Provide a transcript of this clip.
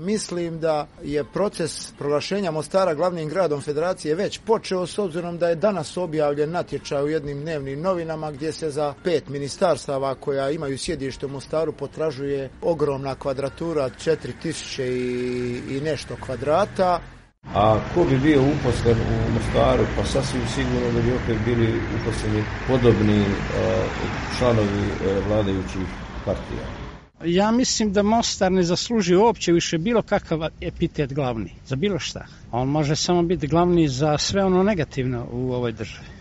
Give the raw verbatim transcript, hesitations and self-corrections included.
Mislim da je proces proglašenja Mostara glavnim gradom Federacije već počeo, s obzirom da je danas objavljen natječaj u jednim dnevnim novinama gdje se za pet ministarstava koja imaju sjedište u Mostaru potražuje ogromna kvadratura, četiri tisuće i, i nešto kvadrata. A ko bi bio uposlen u Mostaru, pa sasvim sigurno da bi opet bili uposleni podobni uh, članovi uh, vladajućih partija. Ja mislim da Mostar ne zaslužuje uopće više bilo kakav epitet glavni, za bilo šta. On može samo biti glavni za sve ono negativno u ovoj državi.